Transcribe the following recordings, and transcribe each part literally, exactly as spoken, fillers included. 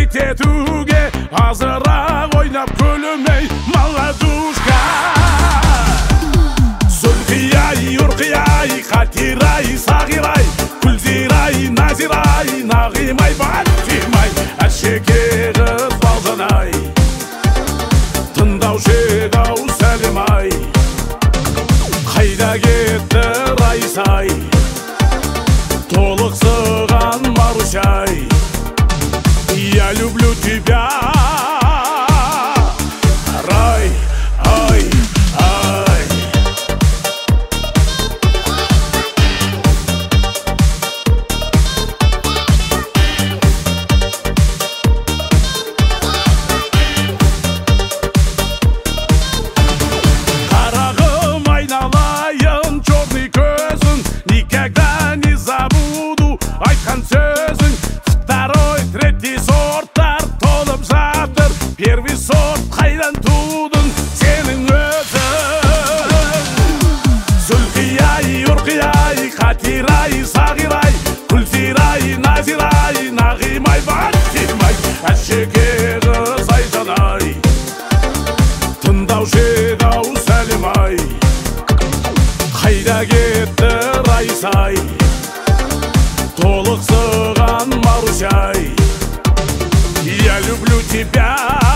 хит етуге азырақ ойнап күлмей маладушка. Зүлқия-ай, Үрқия-ай, Қатира-ай, Сағира-ай, Күлзира-ай, Назира-ай, Нағима-ай, Бәтима-ай, әшеке қыз балжан-ай, тыңдаушы-ау Сәлім-ай, қайда кетті Райса-ай, толықсыған Маруся-ай. Я люблю тебя, рай, ай, ай. Қарағым айналайын черный көзің, никогда не забуду айтқан сөзің. Второй, третий сорттар толып жатыр, первый сорт қайдан тудың сенің өзің. Зүлқия-ай, Үрқия-ай, Қатира-ай, Сағира-ай, Күлзира-ай, Назира-ай, Нағима-ай, Бәтима-ай, әшеке қыз Айжан-ай, тыңдаушы-ау Сәлім-ай, қайда кетті Райса-ай, толықсыған Маруся-ай. Я люблю тебя,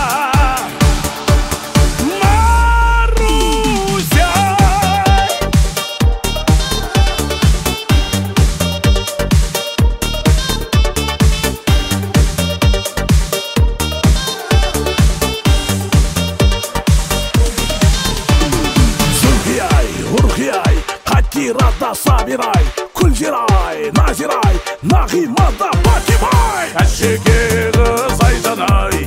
Маруся. Зүлқия-ай, Үрқия-ай, Қатира-да Сабира-ай, Күлзира-ай, Назира-ай, Нағима-да Бәтима-ай, әшеке қыз Айжан-ай,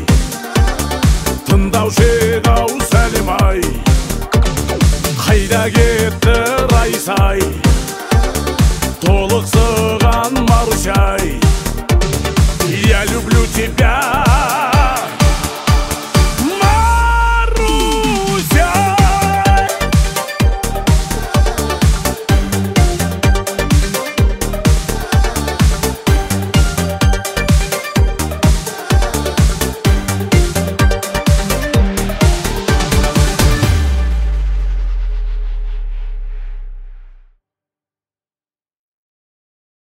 тыңдаушы-ау Сәлім-ай, қайда кетті Райса-ай.